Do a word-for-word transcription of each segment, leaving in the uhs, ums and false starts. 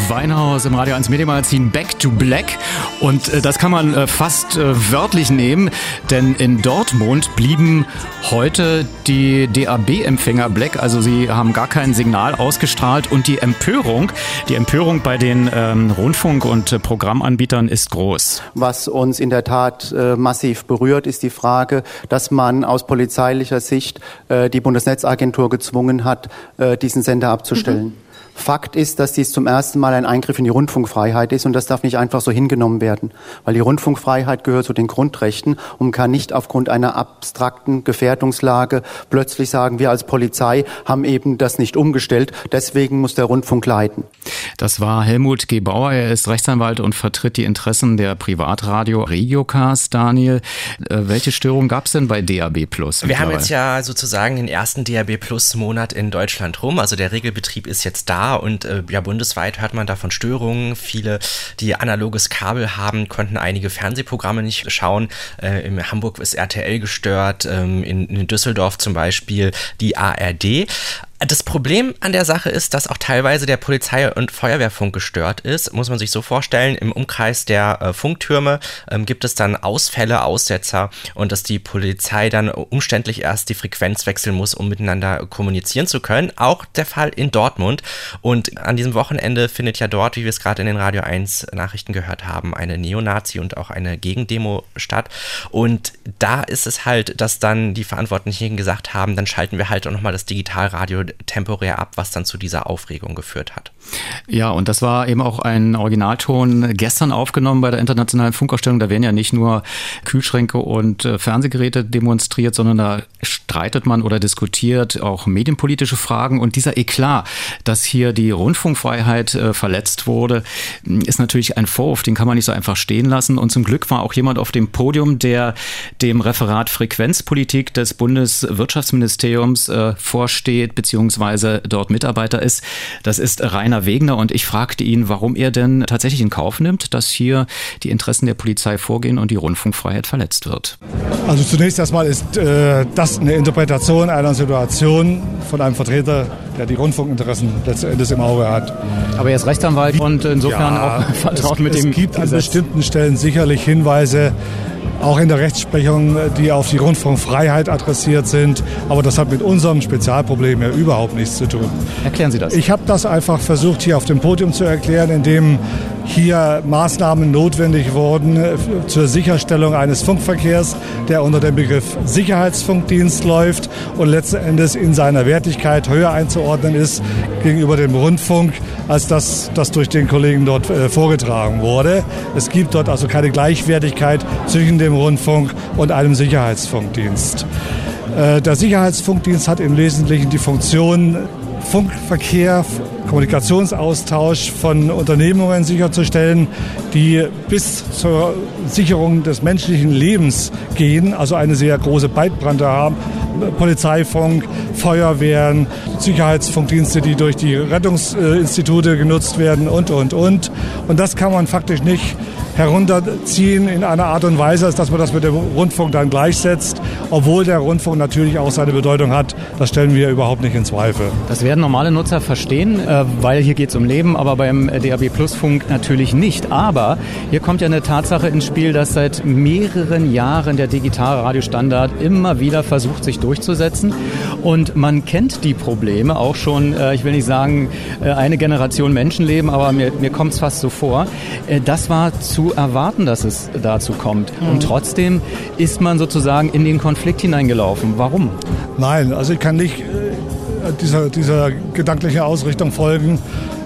Winehouse im Radio eins Medienmagazin Back to Black. Und äh, das kann man äh, fast äh, wörtlich nehmen, denn in Dortmund blieben heute die D A B-Empfänger black, also sie haben gar kein Signal ausgestrahlt und die Empörung, die Empörung bei den ähm, Rundfunk- und äh, Programmanbietern ist groß. Was uns in der Tat äh, massiv berührt, ist die Frage, dass man aus polizeilicher Sicht äh, die Bundesnetzagentur gezwungen hat, äh, diesen Sender abzustellen. Mhm. Fakt ist, dass dies zum ersten Mal ein Eingriff in die Rundfunkfreiheit ist und das darf nicht einfach so hingenommen werden, weil die Rundfunkfreiheit gehört zu den Grundrechten und kann nicht aufgrund einer abstrakten Gefährdungslage plötzlich sagen, wir als Polizei haben eben das nicht umgestellt, deswegen muss der Rundfunk leiden. Das war Helmut G. Bauer, er ist Rechtsanwalt und vertritt die Interessen der Privatradio Regiocast. Daniel, äh, welche Störungen gab es denn bei D A B Plus? Wir haben jetzt ja sozusagen den ersten D A B Plus Monat in Deutschland rum, also der Regelbetrieb ist jetzt da. Und äh, ja, bundesweit hört man davon Störungen. Viele, die analoges Kabel haben, konnten einige Fernsehprogramme nicht schauen. Äh, in Hamburg ist R T L gestört, ähm, in, in Düsseldorf zum Beispiel die A R D. Das Problem an der Sache ist, dass auch teilweise der Polizei- und Feuerwehrfunk gestört ist. Muss man sich so vorstellen, im Umkreis der äh, Funktürme ähm, gibt es dann Ausfälle, Aussetzer und dass die Polizei dann umständlich erst die Frequenz wechseln muss, um miteinander kommunizieren zu können. Auch der Fall in Dortmund. Und an diesem Wochenende findet ja dort, wie wir es gerade in den Radio eins Nachrichten gehört haben, eine Neonazi- und auch eine Gegendemo statt. Und da ist es halt, dass dann die Verantwortlichen gesagt haben, dann schalten wir halt auch nochmal das Digitalradio temporär ab, was dann zu dieser Aufregung geführt hat. Ja, und das war eben auch ein Originalton gestern aufgenommen bei der Internationalen Funkausstellung. Da werden ja nicht nur Kühlschränke und äh, Fernsehgeräte demonstriert, sondern da streitet man oder diskutiert auch medienpolitische Fragen. Und dieser Eklat, dass hier die Rundfunkfreiheit äh, verletzt wurde, ist natürlich ein Vorwurf, den kann man nicht so einfach stehen lassen. Und zum Glück war auch jemand auf dem Podium, der dem Referat Frequenzpolitik des Bundeswirtschaftsministeriums äh, vorsteht, beziehungsweise dort Mitarbeiter ist. Das ist Rainer Wegner und ich fragte ihn, warum er denn tatsächlich in Kauf nimmt, dass hier die Interessen der Polizei vorgehen und die Rundfunkfreiheit verletzt wird. Also zunächst erstmal ist äh, das eine Interpretation einer Situation von einem Vertreter, der die Rundfunkinteressen letzten Endes im Auge hat. Aber er ist Rechtsanwalt und insofern ja, auch vertraut es, mit dem Es gibt Gesetz. An bestimmten Stellen sicherlich Hinweise, auch in der Rechtsprechung, die auf die Rundfunkfreiheit adressiert sind. Aber das hat mit unserem Spezialproblem ja überhaupt nichts zu tun. Erklären Sie das. Ich habe das einfach versucht, hier auf dem Podium zu erklären, indem hier Maßnahmen notwendig wurden zur Sicherstellung eines Funkverkehrs, der unter dem Begriff Sicherheitsfunkdienst läuft und letzten Endes in seiner Wertigkeit höher einzuordnen ist gegenüber dem Rundfunk, als das, das durch den Kollegen dort äh, vorgetragen wurde. Es gibt dort also keine Gleichwertigkeit zwischen dem Rundfunk und einem Sicherheitsfunkdienst. Äh, der Sicherheitsfunkdienst hat im Wesentlichen die Funktion, Funkverkehr, Kommunikationsaustausch von Unternehmungen sicherzustellen, die bis zur Sicherung des menschlichen Lebens gehen, also eine sehr große Breitbreite haben. Polizeifunk, Feuerwehren, Sicherheitsfunkdienste, die durch die Rettungsinstitute genutzt werden und, und, und. Und das kann man faktisch nicht herunterziehen in einer Art und Weise, dass man das mit dem Rundfunk dann gleichsetzt, obwohl der Rundfunk natürlich auch seine Bedeutung hat. Das stellen wir überhaupt nicht in Zweifel. Das werden normale Nutzer verstehen, weil hier geht es um Leben, aber beim D A B Plus Funk natürlich nicht. Aber hier kommt ja eine Tatsache ins Spiel, dass seit mehreren Jahren der Digitalradiostandard immer wieder versucht, sich durchzusetzen. Und man kennt die Probleme auch schon, ich will nicht sagen, eine Generation Menschenleben, aber mir, mir kommt es fast so vor. Das war zu erwarten, dass es dazu kommt. Mhm. Und trotzdem ist man sozusagen in den Konflikt hineingelaufen. Warum? Nein, also ich kann nicht äh, dieser, dieser gedanklichen Ausrichtung folgen.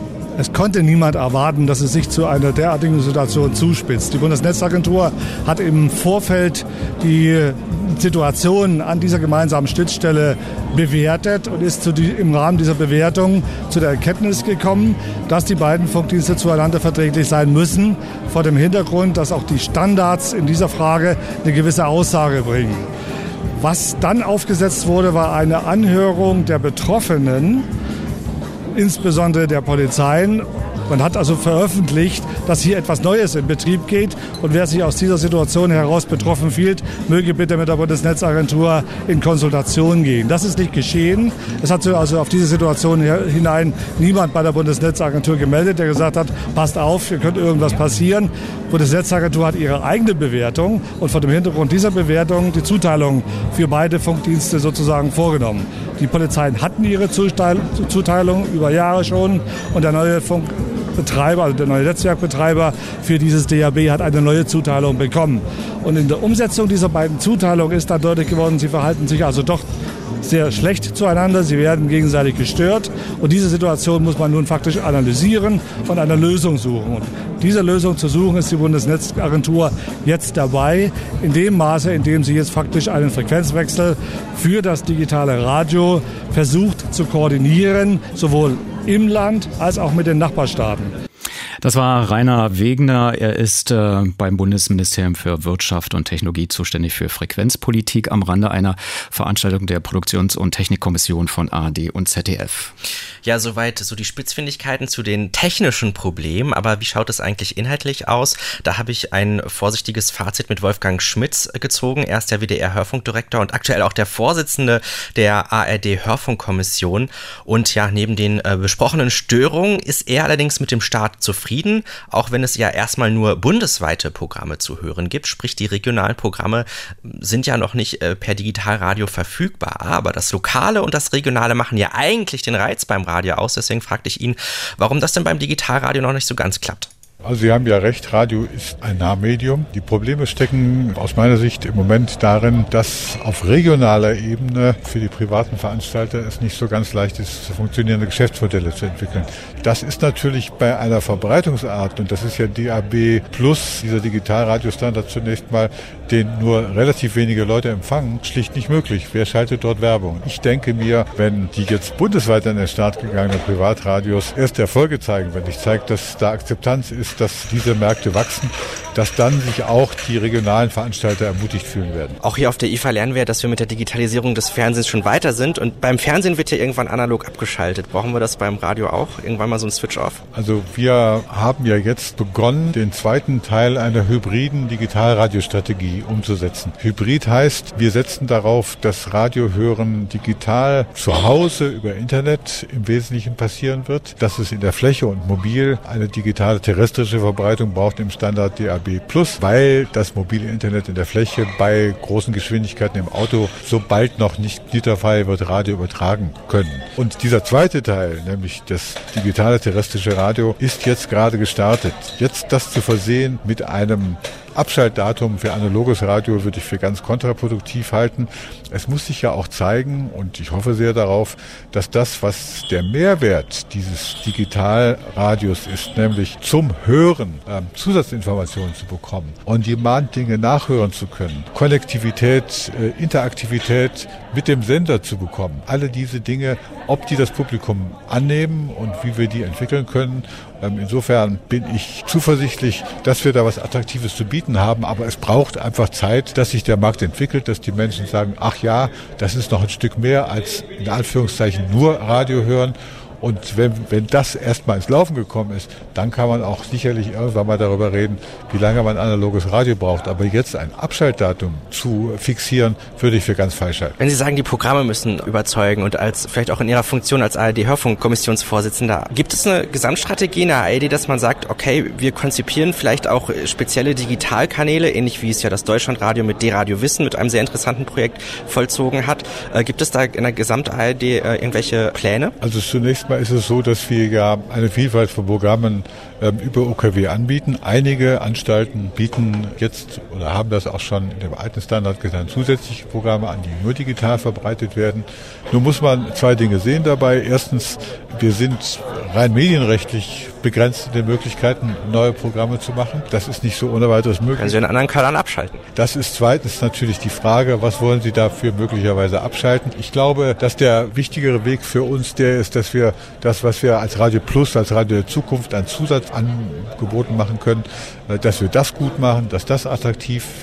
Es konnte niemand erwarten, dass es sich zu einer derartigen Situation zuspitzt. Die Bundesnetzagentur hat im Vorfeld die Situation an dieser gemeinsamen Schnittstelle bewertet und ist zu die, im Rahmen dieser Bewertung zu der Erkenntnis gekommen, dass die beiden Funkdienste zueinander verträglich sein müssen, vor dem Hintergrund, dass auch die Standards in dieser Frage eine gewisse Aussage bringen. Was dann aufgesetzt wurde, war eine Anhörung der Betroffenen, insbesondere der Polizeien, Man hat also veröffentlicht, dass hier etwas Neues in Betrieb geht und wer sich aus dieser Situation heraus betroffen fühlt, möge bitte mit der Bundesnetzagentur in Konsultation gehen. Das ist nicht geschehen. Es hat also auf diese Situation hinein niemand bei der Bundesnetzagentur gemeldet, der gesagt hat, passt auf, hier könnte irgendwas passieren. Die Bundesnetzagentur hat ihre eigene Bewertung und vor dem Hintergrund dieser Bewertung die Zuteilung für beide Funkdienste sozusagen vorgenommen. Die Polizeien hatten ihre Zuteilung über Jahre schon und der neue Funkbetreiber, also der neue Netzwerkbetreiber für dieses D A B hat eine neue Zuteilung bekommen. Und in der Umsetzung dieser beiden Zuteilungen ist dann deutlich geworden, sie verhalten sich also doch sehr schlecht zueinander, sie werden gegenseitig gestört und diese Situation muss man nun faktisch analysieren und eine Lösung suchen. Und diese Lösung zu suchen ist die Bundesnetzagentur jetzt dabei, in dem Maße, in dem sie jetzt faktisch einen Frequenzwechsel für das digitale Radio versucht zu koordinieren, sowohl im Land als auch mit den Nachbarstaaten. Das war Rainer Wegner. Er ist äh, beim Bundesministerium für Wirtschaft und Technologie zuständig für Frequenzpolitik am Rande einer Veranstaltung der Produktions- und Technikkommission von A R D und Z D F. Ja, soweit so die Spitzfindigkeiten zu den technischen Problemen. Aber wie schaut es eigentlich inhaltlich aus? Da habe ich ein vorsichtiges Fazit mit Wolfgang Schmitz gezogen. Er ist der W D R-Hörfunkdirektor und aktuell auch der Vorsitzende der A R D-Hörfunkkommission. Und ja, neben den äh, besprochenen Störungen ist er allerdings mit dem Start zufrieden. Auch wenn es ja erstmal nur bundesweite Programme zu hören gibt, sprich die regionalen Programme sind ja noch nicht äh, per Digitalradio verfügbar, aber das Lokale und das Regionale machen ja eigentlich den Reiz beim Radio aus, deswegen fragte ich ihn, warum das denn beim Digitalradio noch nicht so ganz klappt. Also Sie haben ja recht, Radio ist ein Nahmedium. Die Probleme stecken aus meiner Sicht im Moment darin, dass auf regionaler Ebene für die privaten Veranstalter es nicht so ganz leicht ist, funktionierende Geschäftsmodelle zu entwickeln. Das ist natürlich bei einer Verbreitungsart, und das ist ja D A B plus, dieser Digitalradiostandard zunächst mal, den nur relativ wenige Leute empfangen, schlicht nicht möglich. Wer schaltet dort Werbung? Ich denke mir, wenn die jetzt bundesweit an den Start gegangenen Privatradios erst Erfolge zeigen, wenn ich zeige, dass da Akzeptanz ist, dass diese Märkte wachsen, dass dann sich auch die regionalen Veranstalter ermutigt fühlen werden. Auch hier auf der I F A lernen wir, dass wir mit der Digitalisierung des Fernsehens schon weiter sind und beim Fernsehen wird ja irgendwann analog abgeschaltet. Brauchen wir das beim Radio auch? Irgendwann mal so ein Switch-Off? Also wir haben ja jetzt begonnen, den zweiten Teil einer hybriden Digitalradiostrategie umzusetzen. Hybrid heißt, wir setzen darauf, dass Radiohören digital zu Hause über Internet im Wesentlichen passieren wird, dass es in der Fläche und mobil eine digitale terrestrische Verbreitung braucht im Standard D A B plus, weil das mobile Internet in der Fläche bei großen Geschwindigkeiten im Auto so bald noch nicht knitterfrei wird Radio übertragen können. Und dieser zweite Teil, nämlich das digitale terrestrische Radio, ist jetzt gerade gestartet. Jetzt das zu versehen mit einem Abschaltdatum für analoges Radio würde ich für ganz kontraproduktiv halten. Es muss sich ja auch zeigen, und ich hoffe sehr darauf, dass das, was der Mehrwert dieses Digitalradios ist, nämlich zum Hören äh, Zusatzinformationen zu bekommen, On-Demand-Dinge nachhören zu können, Konnektivität, äh, Interaktivität mit dem Sender zu bekommen. Alle diese Dinge, ob die das Publikum annehmen und wie wir die entwickeln können. Ähm, insofern bin ich zuversichtlich, dass wir da was Attraktives zu bieten haben, aber es braucht einfach Zeit, dass sich der Markt entwickelt, dass die Menschen sagen, ach ja, das ist noch ein Stück mehr als in Anführungszeichen nur Radio hören. Und wenn, wenn das erstmal ins Laufen gekommen ist, dann kann man auch sicherlich irgendwann mal darüber reden, wie lange man analoges Radio braucht. Aber jetzt ein Abschaltdatum zu fixieren, würde ich für ganz falsch halten. Wenn Sie sagen, die Programme müssen überzeugen und als vielleicht auch in Ihrer Funktion als A R D-Hörfunkkommissionsvorsitzender, gibt es eine Gesamtstrategie in der A R D, dass man sagt, okay, wir konzipieren vielleicht auch spezielle Digitalkanäle, ähnlich wie es ja das Deutschlandradio mit D-Radio Wissen mit einem sehr interessanten Projekt vollzogen hat. Äh, gibt es da in der Gesamt-A R D äh, irgendwelche Pläne? Also zunächst mal ist es so, dass wir ja eine Vielfalt von Programmen ähm, über O K W anbieten. Einige Anstalten bieten jetzt oder haben das auch schon in dem alten Standard getan, zusätzliche Programme an, die nur digital verbreitet werden. Nun muss man zwei Dinge sehen dabei. Erstens, wir sind rein medienrechtlich begrenzt in den Möglichkeiten, neue Programme zu machen. Das ist nicht so ohne weiteres möglich. Können Sie einen anderen Kanal abschalten? Das ist zweitens natürlich die Frage, was wollen Sie dafür möglicherweise abschalten? Ich glaube, dass der wichtigere Weg für uns der ist, dass wir das, was wir als Radio Plus, als Radio der Zukunft an Zusatzangeboten machen können, dass wir das gut machen, dass das attraktiv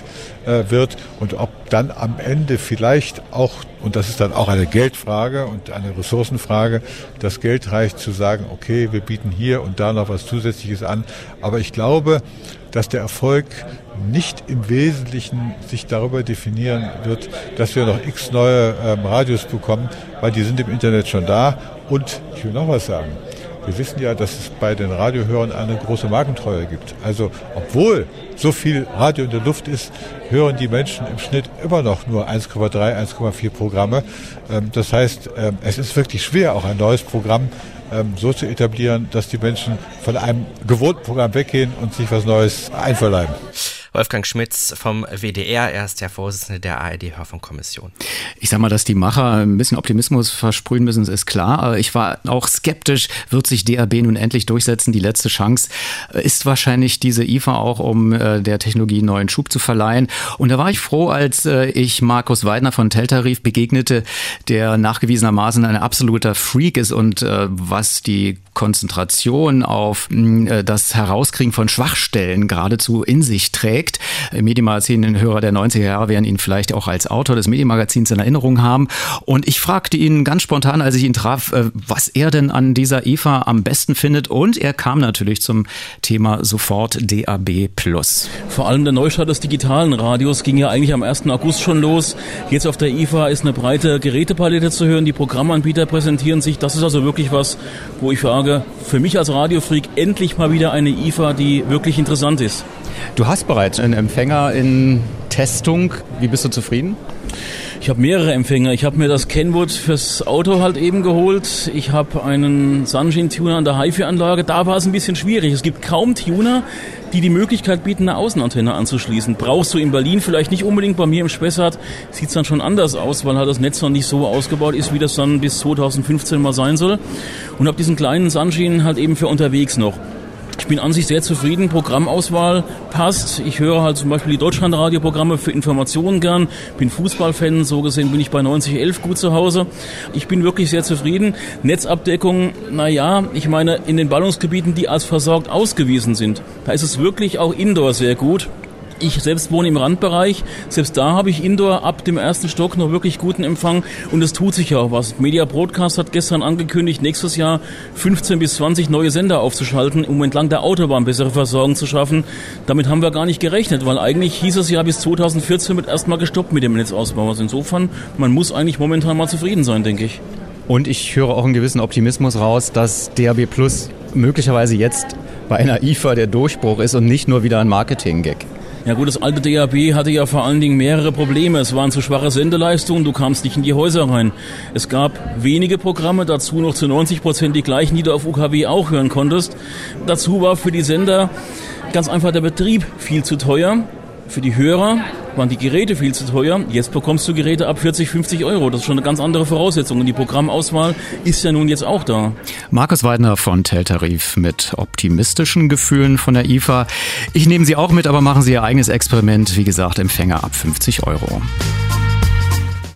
äh, wird und ob dann am Ende vielleicht auch, und das ist dann auch eine Geldfrage und eine Ressourcenfrage, das Geld reicht zu sagen, okay, wir bieten hier und da noch was Zusätzliches an. Aber ich glaube, dass der Erfolg nicht im Wesentlichen sich darüber definieren wird, dass wir noch x neue ähm, Radios bekommen, weil die sind im Internet schon da. Und ich will noch was sagen. Wir wissen ja, dass es bei den Radiohörern eine große Markentreue gibt. Also obwohl so viel Radio in der Luft ist, hören die Menschen im Schnitt immer noch nur eins Komma drei, eins Komma vier Programme. Das heißt, es ist wirklich schwer, auch ein neues Programm so zu etablieren, dass die Menschen von einem gewohnten Programm weggehen und sich was Neues einverleiben. Wolfgang Schmitz vom W D R, er ist der Vorsitzende der A R D-Hörfunkkommission. Ich sag mal, dass die Macher ein bisschen Optimismus versprühen müssen, ist klar. Aber ich war auch skeptisch, wird sich D A B nun endlich durchsetzen? Die letzte Chance ist wahrscheinlich diese I F A auch, um äh, der Technologie einen neuen Schub zu verleihen. Und da war ich froh, als äh, ich Markus Weidner von Teltarif begegnete, der nachgewiesenermaßen ein absoluter Freak ist und äh, was die Konzentration auf äh, das Herauskriegen von Schwachstellen geradezu in sich trägt. Medienmagazin-Hörer der neunziger Jahre werden ihn vielleicht auch als Autor des Medienmagazins in Erinnerung haben. Und ich fragte ihn ganz spontan, als ich ihn traf, was er denn an dieser I F A am besten findet. Und er kam natürlich zum Thema sofort D A B plus. Vor allem der Neustart des digitalen Radios ging ja eigentlich am ersten August schon los. Jetzt auf der I F A ist eine breite Gerätepalette zu hören. Die Programmanbieter präsentieren sich. Das ist also wirklich was, wo ich sage, für mich als Radiofreak endlich mal wieder eine I F A, die wirklich interessant ist. Du hast bereits einen Empfänger in Testung. Wie bist du zufrieden? Ich habe mehrere Empfänger. Ich habe mir das Kenwood fürs Auto halt eben geholt. Ich habe einen Sunshine-Tuner an der HiFi-Anlage. Da war es ein bisschen schwierig. Es gibt kaum Tuner, die die Möglichkeit bieten, eine Außenantenne anzuschließen. Brauchst du in Berlin vielleicht nicht unbedingt. Bei mir im Spessart sieht es dann schon anders aus, weil halt das Netz noch nicht so ausgebaut ist, wie das dann bis zweitausendfünfzehn mal sein soll. Und habe diesen kleinen Sunshine halt eben für unterwegs noch. Ich bin an sich sehr zufrieden, Programmauswahl passt. Ich höre halt zum Beispiel die Deutschlandradioprogramme für Informationen gern, bin Fußballfan, so gesehen bin ich bei neunzig elf gut zu Hause. Ich bin wirklich sehr zufrieden. Netzabdeckung, naja, ich meine in den Ballungsgebieten, die als versorgt ausgewiesen sind, da ist es wirklich auch indoor sehr gut. Ich selbst wohne im Randbereich, selbst da habe ich Indoor ab dem ersten Stock noch wirklich guten Empfang und es tut sich ja auch was. Media Broadcast hat gestern angekündigt, nächstes Jahr fünfzehn bis zwanzig neue Sender aufzuschalten, um entlang der Autobahn bessere Versorgung zu schaffen. Damit haben wir gar nicht gerechnet, weil eigentlich hieß es ja bis zweitausendvierzehn wird erstmal gestoppt mit dem Netzausbau. Also insofern, man muss eigentlich momentan mal zufrieden sein, denke ich. Und ich höre auch einen gewissen Optimismus raus, dass D A B Plus möglicherweise jetzt bei einer I F A der Durchbruch ist und nicht nur wieder ein Marketing-Gag. Ja gut, das alte D A B hatte ja vor allen Dingen mehrere Probleme. Es waren zu schwache Sendeleistungen, du kamst nicht in die Häuser rein. Es gab wenige Programme, dazu noch zu neunzig Prozent die gleichen, die du auf U K W auch hören konntest. Dazu war für die Sender ganz einfach der Betrieb viel zu teuer. Für die Hörer waren die Geräte viel zu teuer. Jetzt bekommst du Geräte ab vierzig, fünfzig Euro. Das ist schon eine ganz andere Voraussetzung. Und die Programmauswahl ist ja nun jetzt auch da. Markus Weidner von Teltarif mit optimistischen Gefühlen von der I F A. Ich nehme Sie auch mit, aber machen Sie Ihr eigenes Experiment. Wie gesagt, Empfänger ab fünfzig Euro.